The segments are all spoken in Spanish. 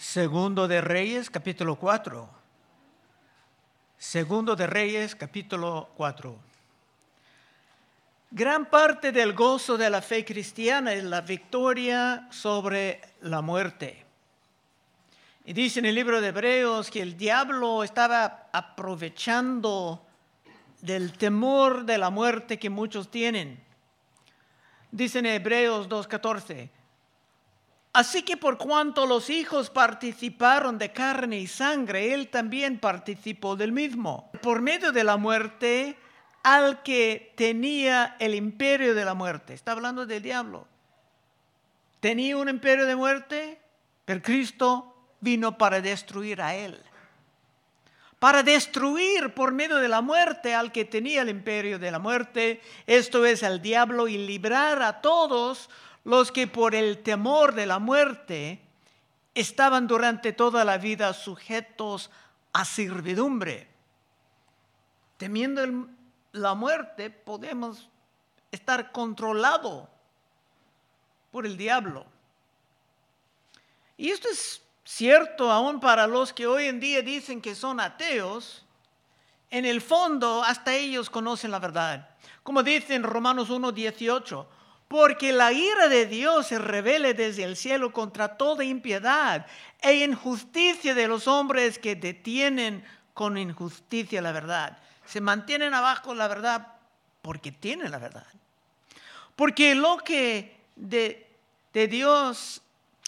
Segundo de Reyes, capítulo 4. Segundo de Reyes, capítulo 4. Gran parte del gozo de la fe cristiana es la victoria sobre la muerte. Y dice en el libro de Hebreos que el diablo estaba aprovechando del temor de la muerte que muchos tienen. Dice en Hebreos 2:14. Así que por cuanto los hijos participaron de carne y sangre, él también participó del mismo. Por medio de la muerte, al que tenía el imperio de la muerte. Está hablando del diablo. Tenía un imperio de muerte, pero Cristo vino para destruir a él. Para destruir por medio de la muerte al que tenía el imperio de la muerte, esto es el diablo, y librar a todos los que por el temor de la muerte estaban durante toda la vida sujetos a servidumbre. Temiendo la muerte, podemos estar controlados por el diablo. Y esto es cierto aún para los que hoy en día dicen que son ateos. En el fondo, hasta ellos conocen la verdad. Como dice en Romanos 1:18, porque la ira de Dios se revela desde el cielo contra toda impiedad e injusticia de los hombres que detienen con injusticia la verdad. Se mantienen abajo la verdad porque tienen la verdad. Porque lo que de Dios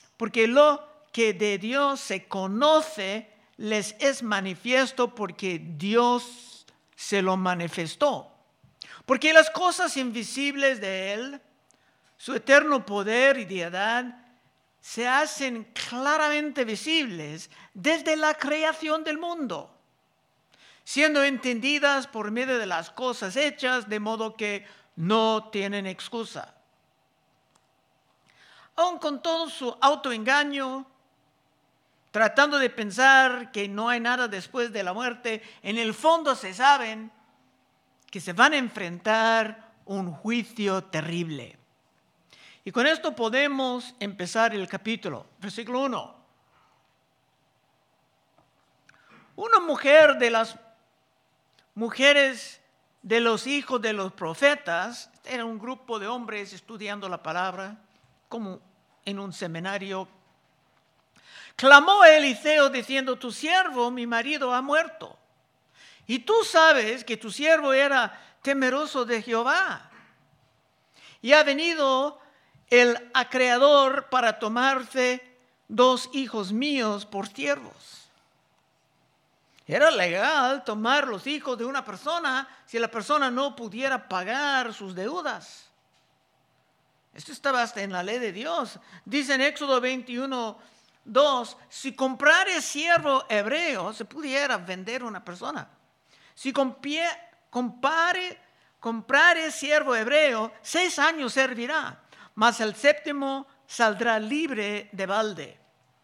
se conoce les es manifiesto porque Dios se lo manifestó. Porque las cosas invisibles de Él, su eterno poder y deidad, se hacen claramente visibles desde la creación del mundo, siendo entendidas por medio de las cosas hechas, de modo que no tienen excusa. Aun con todo su autoengaño, tratando de pensar que no hay nada después de la muerte, en el fondo se saben que se van a enfrentar un juicio terrible. Y con esto podemos empezar el capítulo. Versículo 1. Una mujer de las mujeres de los hijos de los profetas, era un grupo de hombres estudiando la palabra, como en un seminario, clamó a Eliseo diciendo: tu siervo, mi marido, ha muerto. Y tú sabes que tu siervo era temeroso de Jehová. Y ha venido el acreedor para tomarse 2 hijos míos por siervos. Era legal tomar los hijos de una persona si la persona no pudiera pagar sus deudas. Esto estaba hasta en la ley de Dios. Dice en Éxodo 21:2, si comprare siervo hebreo, se pudiera vender una persona. Si comprare siervo hebreo, 6 años servirá, mas el 7º saldrá libre de balde.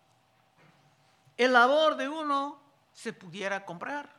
El labor de uno se pudiera comprar.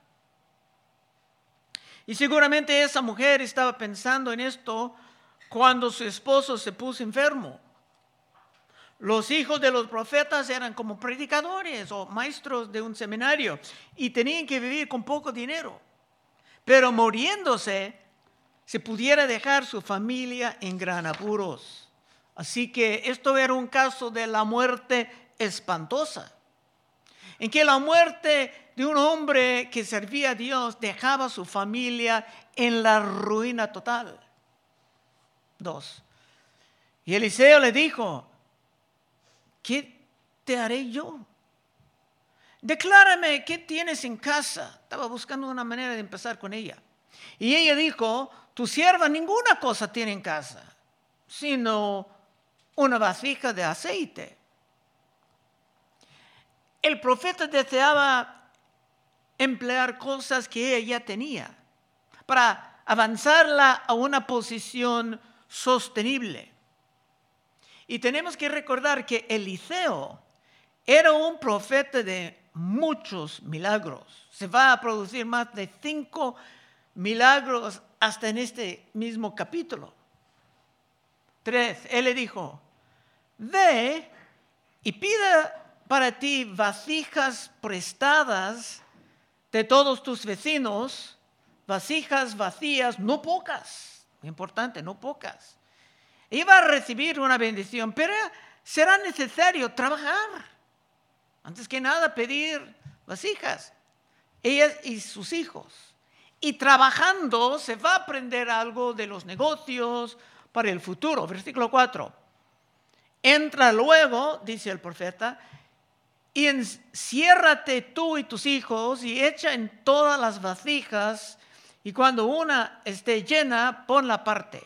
Y seguramente esa mujer estaba pensando en esto cuando su esposo se puso enfermo. Los hijos de los profetas eran como predicadores o maestros de un seminario y tenían que vivir con poco dinero. Pero muriéndose, se pudiera dejar su familia en gran apuros. Así que esto era un caso de la muerte espantosa, en que la muerte de un hombre que servía a Dios dejaba a su familia en la ruina total. 2. Y Eliseo le dijo: ¿qué te haré yo? Declárame qué tienes en casa. Estaba buscando una manera de empezar con ella. Y ella dijo: tu sierva ninguna cosa tiene en casa, sino una vasija de aceite. El profeta deseaba emplear cosas que ella ya tenía para avanzarla a una posición sostenible. Y tenemos que recordar que Eliseo era un profeta de muchos milagros. Se va a producir más de 5 milagros hasta en este mismo capítulo. 3. Él le dijo: ve y pida para ti vasijas prestadas de todos tus vecinos, vasijas vacías, no pocas, importante, no pocas. Iba a recibir una bendición, pero será necesario trabajar. Antes que nada, pedir vasijas, ellas y sus hijos. Y trabajando se va a aprender algo de los negocios para el futuro. Versículo 4. Entra luego, dice el profeta, y enciérrate tú y tus hijos y echa en todas las vasijas, y cuando una esté llena, ponla aparte.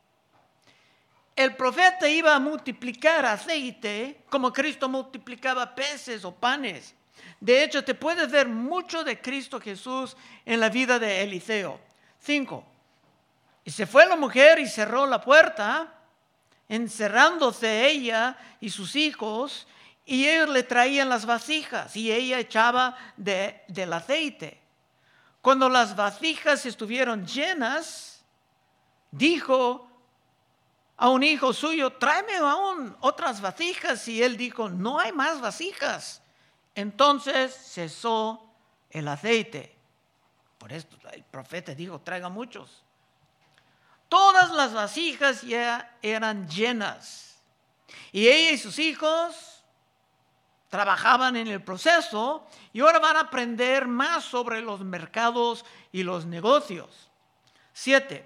El profeta iba a multiplicar aceite como Cristo multiplicaba peces o panes. De hecho, te puedes ver mucho de Cristo Jesús en la vida de Eliseo. 5. Y se fue la mujer y cerró la puerta, encerrándose ella y sus hijos, y ellos le traían las vasijas y ella echaba del aceite. Cuando las vasijas estuvieron llenas, dijo a un hijo suyo, tráeme aún otras vasijas. Y él dijo, no hay más vasijas. Entonces cesó el aceite. Por esto el profeta dijo, traiga muchos. Todas las vasijas ya eran llenas. Y ella y sus hijos trabajaban en el proceso y ahora van a aprender más sobre los mercados y los negocios. 7.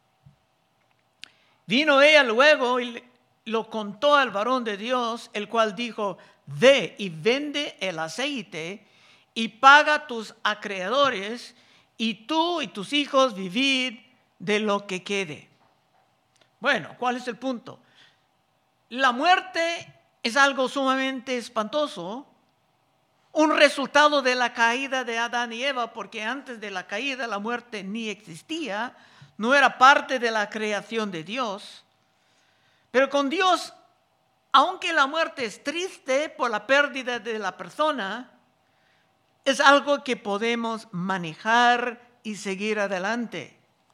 Vino ella luego y lo contó al varón de Dios, el cual dijo, ve y vende el aceite y paga a tus acreedores, y tú y tus hijos vivid de lo que quede. Bueno, ¿cuál es el punto? La muerte es algo sumamente espantoso, un resultado de la caída de Adán y Eva, porque antes de la caída la muerte ni existía, no era parte de la creación de Dios. Pero con Dios, aunque la muerte es triste por la pérdida de la persona, es algo que podemos manejar y seguir adelante.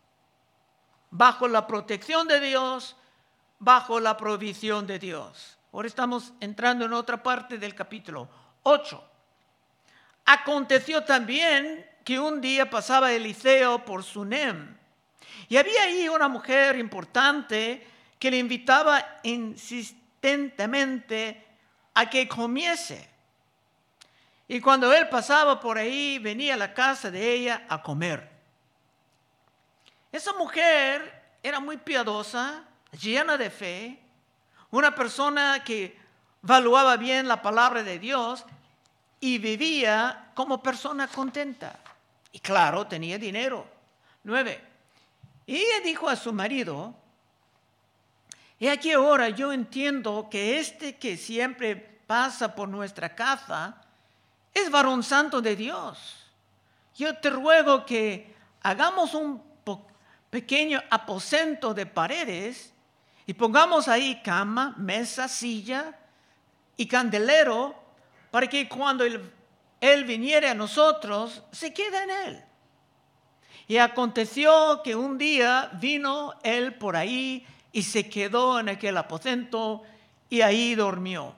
Bajo la protección de Dios, bajo la provisión de Dios. Ahora estamos entrando en otra parte del capítulo 8. Aconteció también que un día pasaba Eliseo por Sunem, y había ahí una mujer importante que le invitaba insistentemente a que comiese. Y cuando él pasaba por ahí, venía a la casa de ella a comer. Esa mujer era muy piadosa, llena de fe, una persona que valuaba bien la palabra de Dios y vivía como persona contenta. Y claro, tenía dinero. 9. Y ella dijo a su marido, he aquí ahora yo entiendo que este que siempre pasa por nuestra casa es varón santo de Dios. Yo te ruego que hagamos un pequeño aposento de paredes y pongamos ahí cama, mesa, silla y candelero para que cuando él viniere a nosotros, se quede en él. Y aconteció que un día vino él por ahí y se quedó en aquel aposento y ahí durmió.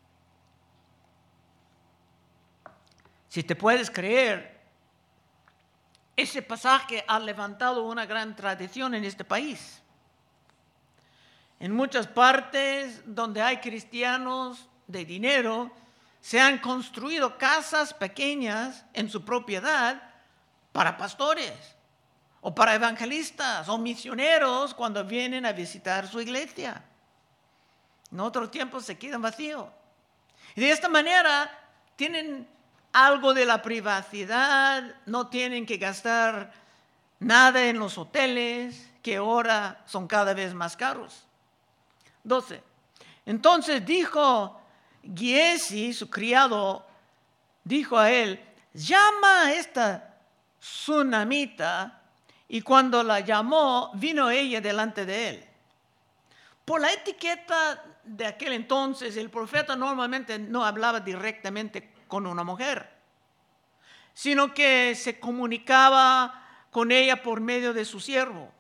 Si te puedes creer, ese pasaje ha levantado una gran tradición en este país. En muchas partes donde hay cristianos de dinero, se han construido casas pequeñas en su propiedad para pastores, o para evangelistas, o misioneros cuando vienen a visitar su iglesia. En otros tiempos se quedan vacíos. Y de esta manera tienen algo de la privacidad, no tienen que gastar nada en los hoteles, que ahora son cada vez más caros. 12. Entonces dijo Giesi, su criado, dijo a él, llama a esta sunamita. Y cuando la llamó, vino ella delante de él. Por la etiqueta de aquel entonces, el profeta normalmente no hablaba directamente con una mujer, sino que se comunicaba con ella por medio de su siervo.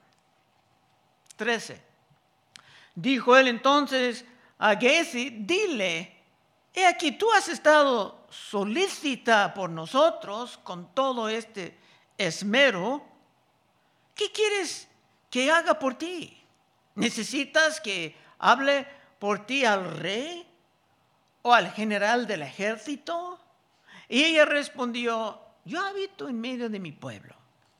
13. Dijo él entonces a Giesi, dile, he aquí, tú has estado solícita por nosotros con todo este esmero. ¿Qué quieres que haga por ti? ¿Necesitas que hable por ti al rey o al general del ejército? Y ella respondió, yo habito en medio de mi pueblo.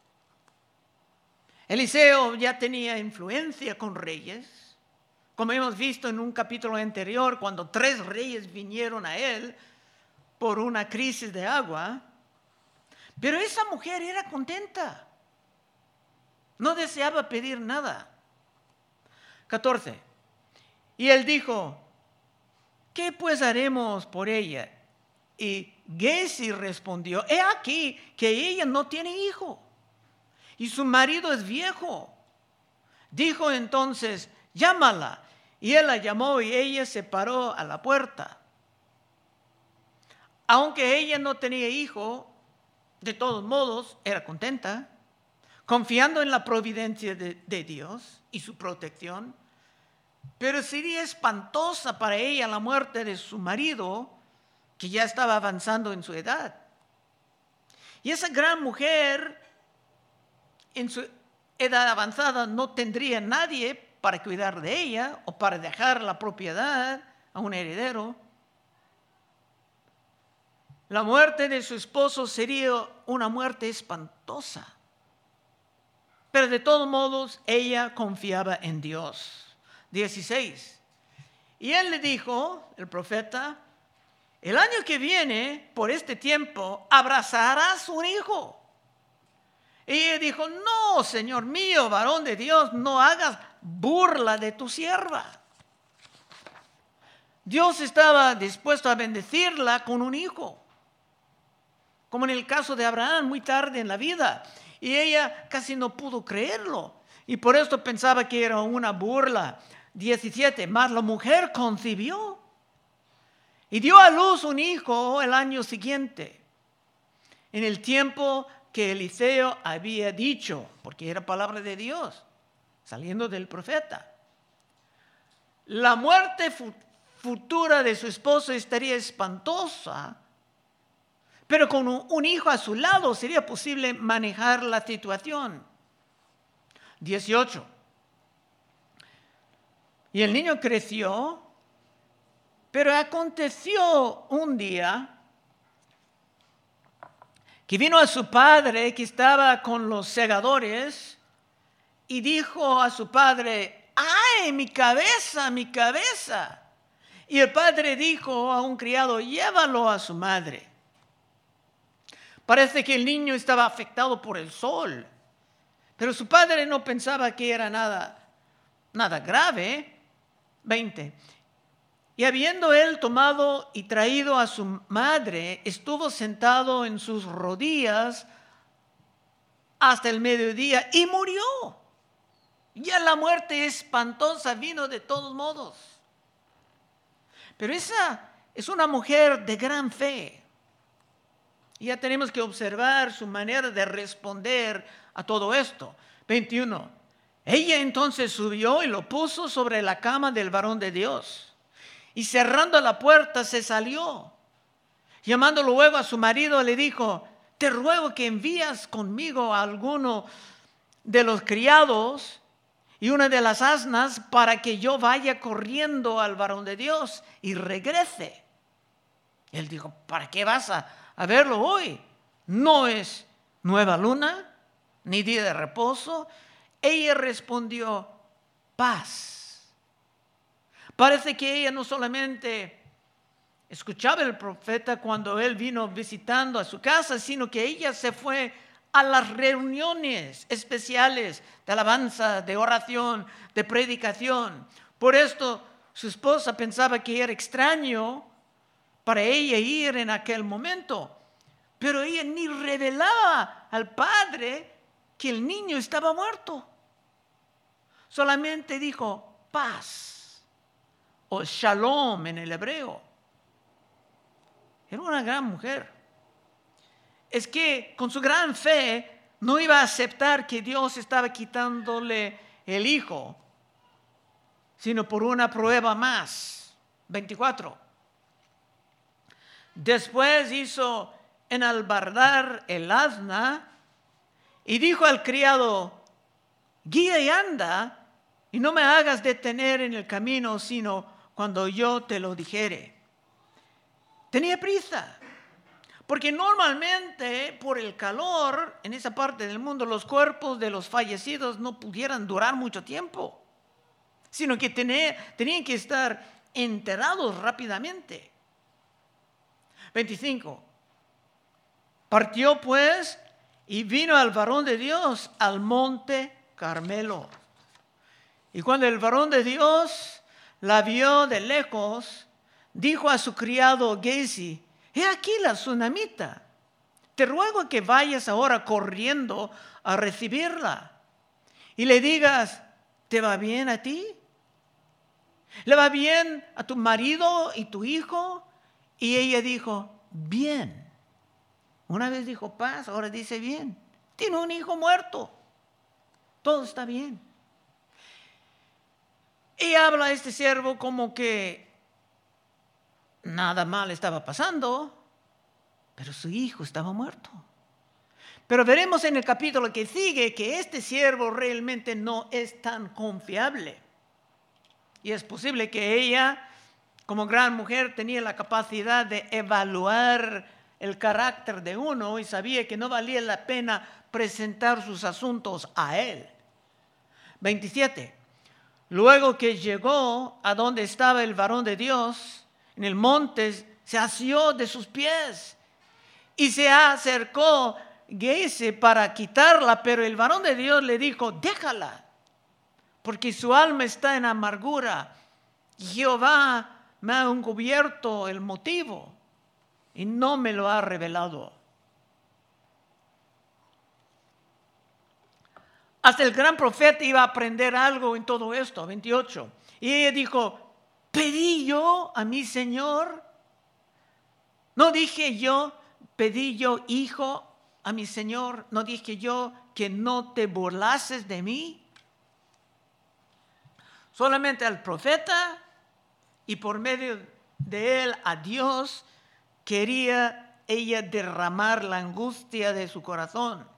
Eliseo ya tenía influencia con reyes, como hemos visto en un capítulo anterior, cuando 3 reyes vinieron a él por una crisis de agua. Pero esa mujer era contenta, no deseaba pedir nada. 14. Y él dijo, ¿qué pues haremos por ella? Y Gezi respondió, he aquí que ella no tiene hijo, y su marido es viejo. Dijo entonces, llámala. Y él la llamó y ella se paró a la puerta. Aunque ella no tenía hijo, de todos modos era contenta, confiando en la providencia de Dios y su protección. Pero sería espantosa para ella la muerte de su marido, que ya estaba avanzando en su edad. Y esa gran mujer, en su edad avanzada, no tendría nadie para cuidar de ella o para dejar la propiedad a un heredero. La muerte de su esposo sería una muerte espantosa. Pero de todos modos, ella confiaba en Dios. 16. Y él le dijo, el profeta, el año que viene, por este tiempo, abrazarás un hijo. Y ella dijo, no, Señor mío, varón de Dios, no hagas burla de tu sierva. Dios estaba dispuesto a bendecirla con un hijo, como en el caso de Abraham muy tarde en la vida. Y ella casi no pudo creerlo, y por esto pensaba que era una burla. 17, mas la mujer concibió y dio a luz un hijo el año siguiente, en el tiempo que Eliseo había dicho, porque era palabra de Dios, saliendo del profeta. La muerte futura de su esposo estaría espantosa, pero con un hijo a su lado sería posible manejar la situación. 18. Y el niño creció, pero aconteció un día que vino a su padre, que estaba con los segadores, y dijo a su padre, ¡ay, mi cabeza, mi cabeza! Y el padre dijo a un criado, llévalo a su madre. Parece que el niño estaba afectado por el sol, pero su padre no pensaba que era nada grave. 20. Y habiendo él tomado y traído a su madre, estuvo sentado en sus rodillas hasta el mediodía y murió. Ya la muerte espantosa vino de todos modos. Pero esa es una mujer de gran fe. Y ya tenemos que observar su manera de responder a todo esto. 21. Ella entonces subió y lo puso sobre la cama del varón de Dios. Y cerrando la puerta se salió. Llamando luego a su marido le dijo, te ruego que envías conmigo a alguno de los criados y una de las asnas para que yo vaya corriendo al varón de Dios y regrese. Él dijo, ¿para qué vas a verlo hoy? No es nueva luna, ni día de reposo. Ella respondió, paz. Parece que ella no solamente escuchaba al profeta cuando él vino visitando a su casa, sino que ella se fue a las reuniones especiales de alabanza, de oración, de predicación. Por esto su esposa pensaba que era extraño para ella ir en aquel momento, pero ella ni revelaba al padre que el niño estaba muerto. Solamente dijo paz o shalom en el hebreo. Era una gran mujer. Es que con su gran fe no iba a aceptar que Dios estaba quitándole el hijo, sino por una prueba más. 24. Después hizo enalbardar el asna y dijo al criado: guía y anda, y no me hagas detener en el camino, sino cuando yo te lo dijere. Tenía prisa, porque normalmente por el calor en esa parte del mundo los cuerpos de los fallecidos no pudieran durar mucho tiempo, sino que tenían que estar enterrados rápidamente. 25. Partió pues y vino al varón de Dios al monte Carmelo. Y cuando el varón de Dios la vio de lejos, dijo a su criado Gehazi: he aquí la tsunamita. Te ruego que vayas ahora corriendo a recibirla y le digas: ¿te va bien a ti? ¿Le va bien a tu marido y tu hijo? Y ella dijo: bien. Una vez dijo paz, ahora dice bien. Tiene un hijo muerto. Todo está bien. Y habla a este siervo como que nada mal estaba pasando, pero su hijo estaba muerto. Pero veremos en el capítulo que sigue que este siervo realmente no es tan confiable. Y es posible que ella, como gran mujer, tenía la capacidad de evaluar el carácter de uno y sabía que no valía la pena presentar sus asuntos a él. 27. Luego que llegó a donde estaba el varón de Dios, en el monte, se asió de sus pies y se acercó Gehazi para quitarla, pero el varón de Dios le dijo: déjala, porque su alma está en amargura. Jehová me ha encubierto el motivo y no me lo ha revelado. Hasta el gran profeta iba a aprender algo en todo esto. 28. Y ella dijo: ¿pedí yo a mi Señor? ¿No dije yo, pedí yo hijo a mi Señor? ¿No dije yo que no te burlases de mí? Solamente al profeta y por medio de él a Dios quería ella derramar la angustia de su corazón.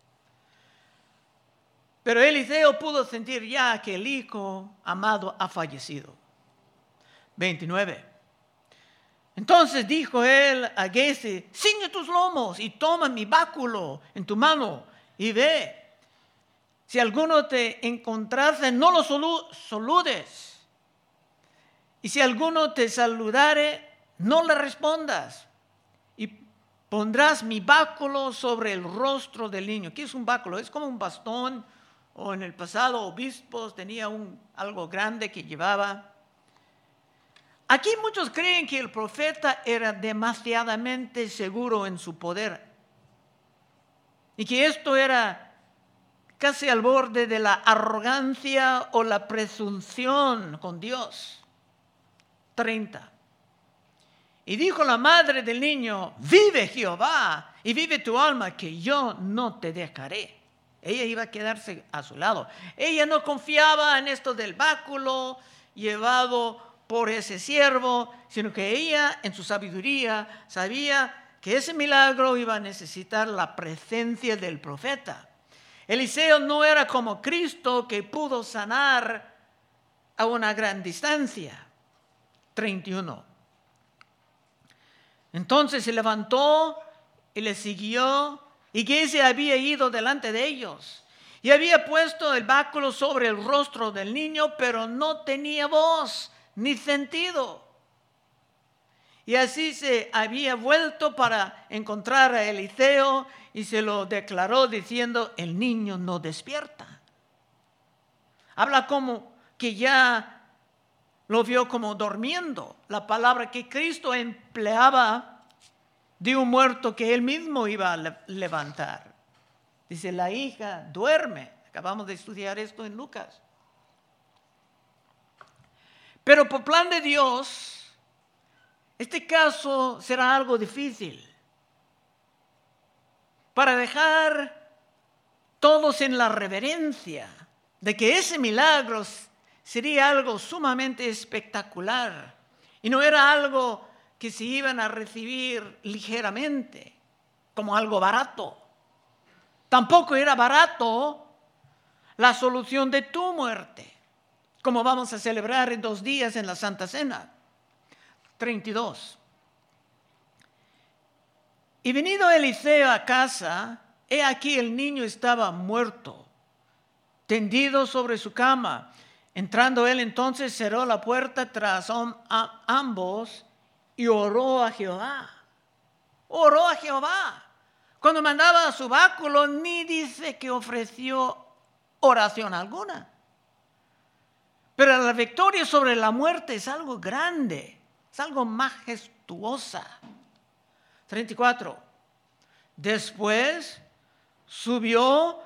Pero Eliseo pudo sentir ya que el hijo amado ha fallecido. 29. Entonces dijo él a Gehazi: ciñe tus lomos y toma mi báculo en tu mano y ve. Si alguno te encontrase, no lo saludes. Y si alguno te saludare, no le respondas. Y pondrás mi báculo sobre el rostro del niño. ¿Qué es un báculo? Es como un bastón, o en el pasado obispos tenían algo grande que llevaba. Aquí muchos creen que el profeta era demasiadamente seguro en su poder y que esto era casi al borde de la arrogancia o la presunción con Dios. 30. Y dijo la madre del niño: vive Jehová y vive tu alma, que yo no te dejaré. Ella iba a quedarse a su lado. Ella no confiaba en esto del báculo llevado por ese siervo, sino que ella en su sabiduría sabía que ese milagro iba a necesitar la presencia del profeta. Eliseo no era como Cristo, que pudo sanar a una gran distancia. 31. Entonces se levantó y le siguió, y Gehazi había ido delante de ellos y había puesto el báculo sobre el rostro del niño, pero no tenía voz ni sentido. Y así se había vuelto para encontrar a Eliseo y se lo declaró diciendo: el niño no despierta. Habla como que ya lo vio como durmiendo. La palabra que Cristo empleaba de un muerto que él mismo iba a levantar. Dice: la hija duerme. Acabamos de estudiar esto en Lucas. Pero por plan de Dios, este caso será algo difícil. Para dejar todos en la reverencia de que ese milagro sería algo sumamente espectacular y no era algo que se iban a recibir ligeramente, como algo barato. Tampoco era barato la solución de tu muerte, como vamos a celebrar en 2 días en la Santa Cena. 32. Y venido Eliseo a casa, he aquí el niño estaba muerto, tendido sobre su cama. Entrando él entonces cerró la puerta tras ambos y oró a Jehová. Oró a Jehová. Cuando mandaba a su báculo, ni dice que ofreció oración alguna. Pero la victoria sobre la muerte es algo grande, es algo majestuosa. 34. Después subió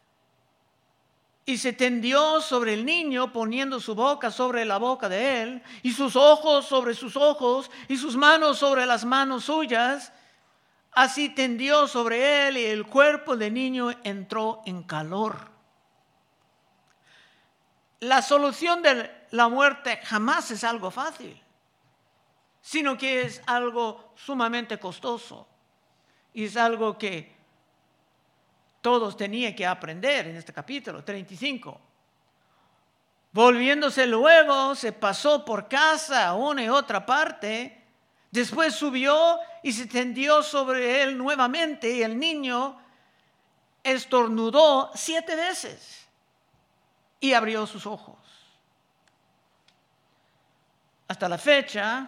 y se tendió sobre el niño, poniendo su boca sobre la boca de él, y sus ojos sobre sus ojos, y sus manos sobre las manos suyas. Así tendió sobre él, y el cuerpo del niño entró en calor. La solución de la muerte jamás es algo fácil, sino que es algo sumamente costoso. Y es algo que todos tenían que aprender en este capítulo 35. Volviéndose luego, se pasó por casa a una y otra parte. Después subió y se tendió sobre él nuevamente, y el niño estornudó 7 veces y abrió sus ojos. Hasta la fecha,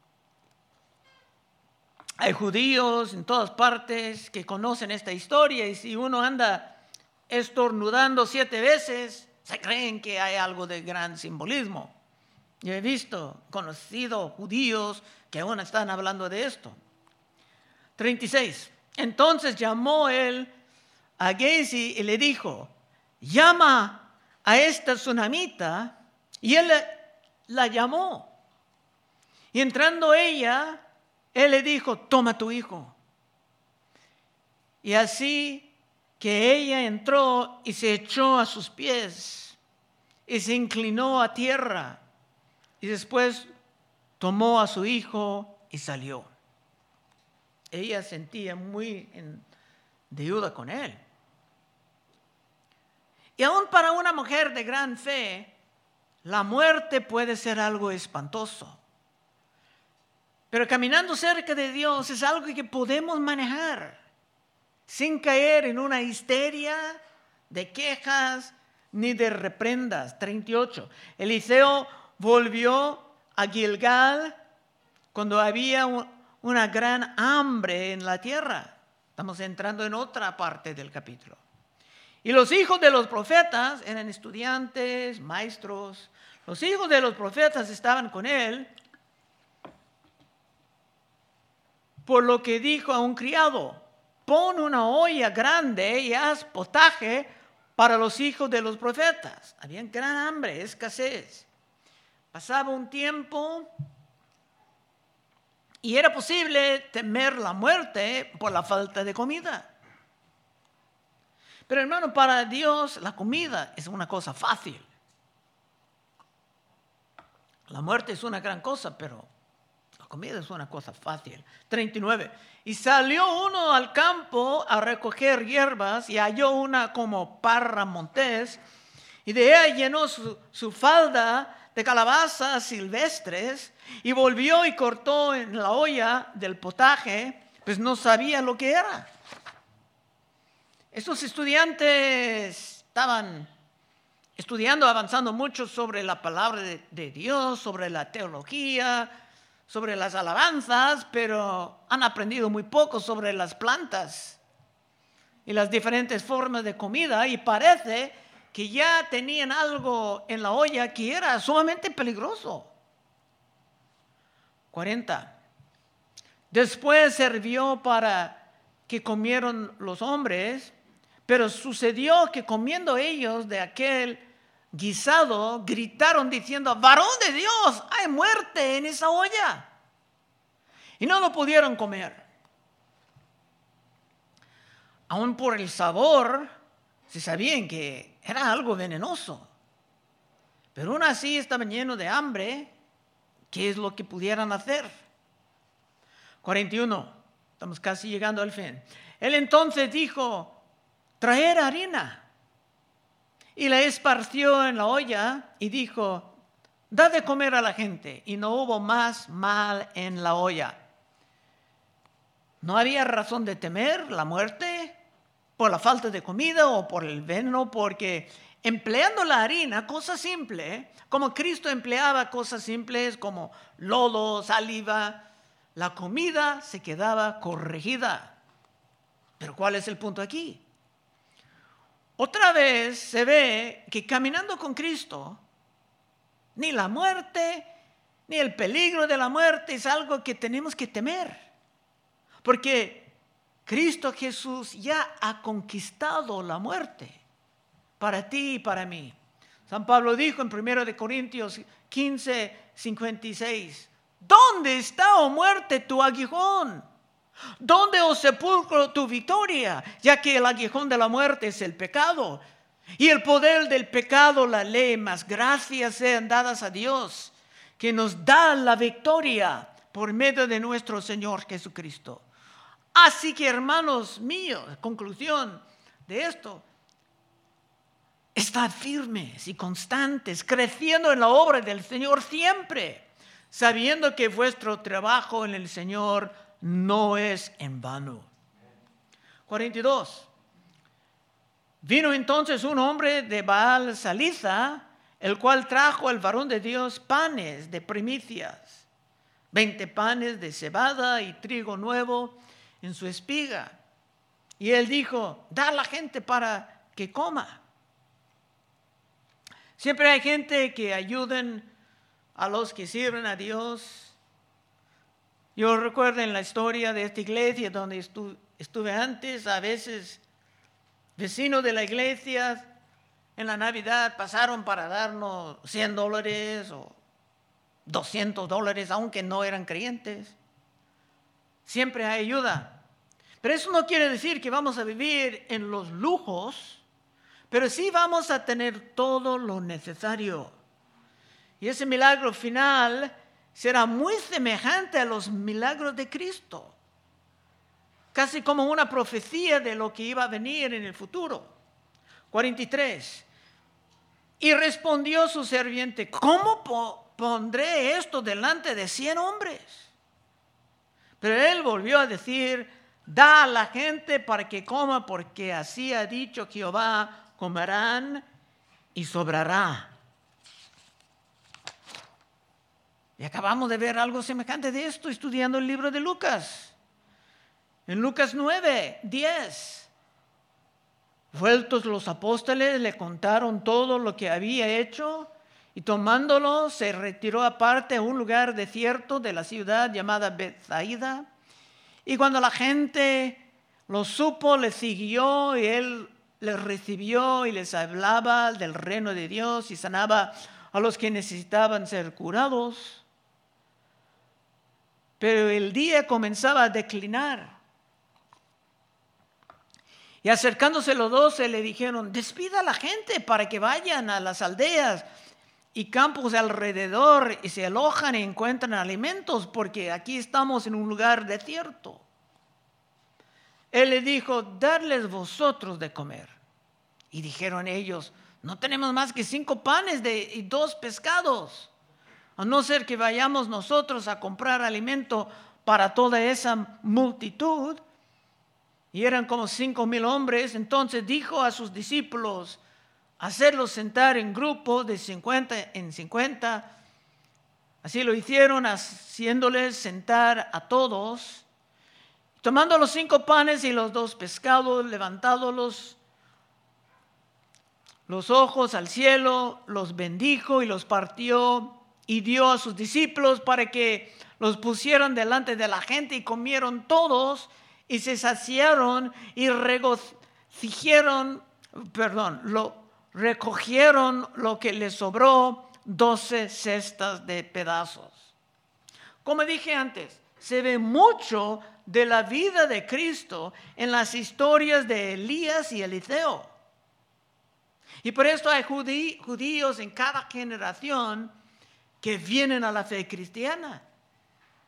hay judíos en todas partes que conocen esta historia, y si uno anda estornudando 7 veces, se creen que hay algo de gran simbolismo. Yo he conocido judíos que aún están hablando de esto. 36. Entonces llamó él a Gehazi y le dijo: llama a esta tsunamita. Y él la llamó. Y entrando ella, él le dijo: toma tu hijo. Y así que ella entró y se echó a sus pies y se inclinó a tierra, y después tomó a su hijo y salió. Ella sentía muy en deuda con él. Y aún para una mujer de gran fe, la muerte puede ser algo espantoso. Pero caminando cerca de Dios es algo que podemos manejar sin caer en una histeria de quejas ni de reprendas. 38. Eliseo volvió a Gilgal cuando había una gran hambre en la tierra. Estamos entrando en otra parte del capítulo. Y los hijos de los profetas eran estudiantes, maestros. Los hijos de los profetas estaban con él, por lo que dijo a un criado: pon una olla grande y haz potaje para los hijos de los profetas. Había gran hambre, escasez. Pasaba un tiempo y era posible temer la muerte por la falta de comida. Pero hermano, para Dios la comida es una cosa fácil. La muerte es una gran cosa, pero la comida es una cosa fácil. 39. Y salió uno al campo a recoger hierbas y halló una como parra montés, y de ella llenó su falda de calabazas silvestres, y volvió y cortó en la olla del potaje, pues no sabía lo que era. Estos estudiantes estaban estudiando, avanzando mucho sobre la palabra de Dios, sobre la teología, sobre las alabanzas, pero han aprendido muy poco sobre las plantas y las diferentes formas de comida, y parece que ya tenían algo en la olla que era sumamente peligroso. 40. Después sirvió para que comieron los hombres, pero sucedió que comiendo ellos de aquel guisado, gritaron diciendo: varón de Dios, hay muerte en esa olla. Y no lo pudieron comer. Aún por el sabor, se sabían que era algo venenoso. Pero aún así estaban llenos de hambre. ¿Qué es lo que pudieran hacer? 41, estamos casi llegando al fin. Él entonces dijo, traer harina. Y la esparció en la olla y dijo, da de comer a la gente. Y no hubo más mal en la olla. No había razón de temer la muerte por la falta de comida o por el veneno, porque empleando la harina, cosa simple, como Cristo empleaba cosas simples como lodo, saliva, la comida se quedaba corregida. Pero ¿cuál es el punto aquí? Otra vez se ve que caminando con Cristo, ni la muerte, ni el peligro de la muerte es algo que tenemos que temer. Porque Cristo Jesús ya ha conquistado la muerte para ti y para mí. San Pablo dijo en 1 Corintios 15, 56, ¿dónde está, oh muerte, tu aguijón? ¿Dónde, oh sepulcro, tu victoria? Ya que el aguijón de la muerte es el pecado, y el poder del pecado la ley, mas gracias sean dadas a Dios, que nos da la victoria por medio de nuestro Señor Jesucristo. Así que, hermanos míos, conclusión de esto, estad firmes y constantes, creciendo en la obra del Señor siempre, sabiendo que vuestro trabajo en el Señor no es en vano. 42. Vino entonces un hombre de Baal Saliza, el cual trajo al varón de Dios panes de primicias, 20 panes de cebada y trigo nuevo en su espiga. Y él dijo, da a la gente para que coma. Siempre hay gente que ayuden a los que sirven a Dios. Yo recuerdo en la historia de esta iglesia donde estuve antes, a veces vecinos de la iglesia en la Navidad pasaron para darnos $100 o $200, aunque no eran creyentes. Siempre hay ayuda. Pero eso no quiere decir que vamos a vivir en los lujos, pero sí vamos a tener todo lo necesario. Y ese milagro final será muy semejante a los milagros de Cristo, casi como una profecía de lo que iba a venir en el futuro. 43. Y respondió su sirviente, ¿cómo pondré esto delante de 100 hombres? Pero él volvió a decir, da a la gente para que coma, porque así ha dicho Jehová, comerán y sobrará. Y acabamos de ver algo semejante de esto estudiando el libro de Lucas. En Lucas 9, 10. Vueltos los apóstoles le contaron todo lo que había hecho y tomándolo se retiró aparte a un lugar desierto de la ciudad llamada Bethsaida. Y cuando la gente lo supo, le siguió y él les recibió y les hablaba del reino de Dios y sanaba a los que necesitaban ser curados. Pero el día comenzaba a declinar. Y acercándose los 12 le dijeron, despida a la gente para que vayan a las aldeas y campos alrededor y se alojan y encuentran alimentos, porque aquí estamos en un lugar desierto. Él le dijo, darles vosotros de comer. Y dijeron ellos, no tenemos más que 5 panes y 2 pescados, a no ser que vayamos nosotros a comprar alimento para toda esa multitud. Y eran como 5,000 hombres. Entonces dijo a sus discípulos, hacerlos sentar en grupos de 50 en 50. Así lo hicieron, haciéndoles sentar a todos. Tomando los 5 panes y los 2 pescados, levantándolos los ojos al cielo, los bendijo y los partió y dio a sus discípulos para que los pusieran delante de la gente, y comieron todos y se saciaron y recogieron lo que les sobró, 12 cestas de pedazos. Como dije antes, se ve mucho de la vida de Cristo en las historias de Elías y Eliseo. Y por esto hay judíos en cada generación que vienen a la fe cristiana.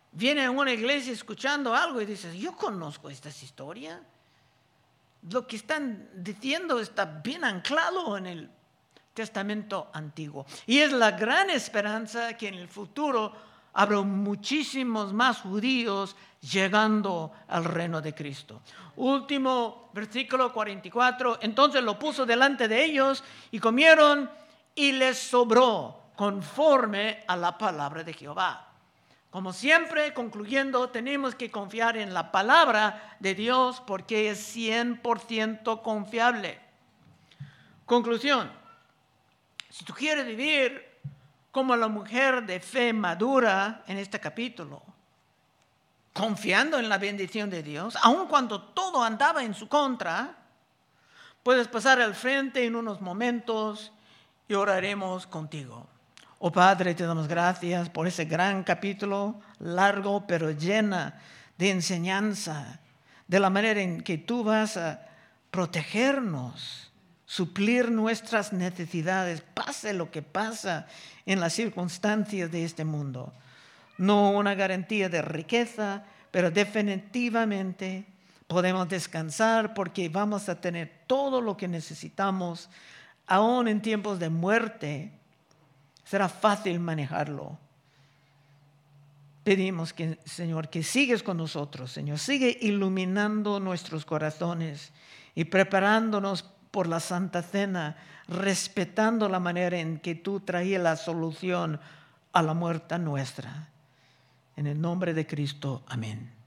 viene a una iglesia escuchando algo y dices, yo conozco esta historia. Lo que están diciendo está bien anclado en el Testamento Antiguo. Y es la gran esperanza que en el futuro habrá muchísimos más judíos llegando al reino de Cristo. Último versículo 44. Entonces lo puso delante de ellos y comieron y les sobró conforme a la palabra de Jehová. Como siempre, concluyendo, tenemos que confiar en la palabra de Dios porque es 100% confiable. Conclusión. Si tú quieres vivir como la mujer de fe madura en este capítulo, confiando en la bendición de Dios, aun cuando todo andaba en su contra, puedes pasar al frente en unos momentos y oraremos contigo. Oh Padre, te damos gracias por ese gran capítulo, largo pero llena de enseñanza, de la manera en que tú vas a protegernos, suplir nuestras necesidades, pase lo que pasa en las circunstancias de este mundo. No una garantía de riqueza, pero definitivamente podemos descansar porque vamos a tener todo lo que necesitamos, aún en tiempos de muerte. Será fácil manejarlo. Pedimos que, Señor, que sigues con nosotros, Señor. Sigue iluminando nuestros corazones y preparándonos por la Santa Cena, respetando la manera en que tú traías la solución a la muerte nuestra. En el nombre de Cristo, amén.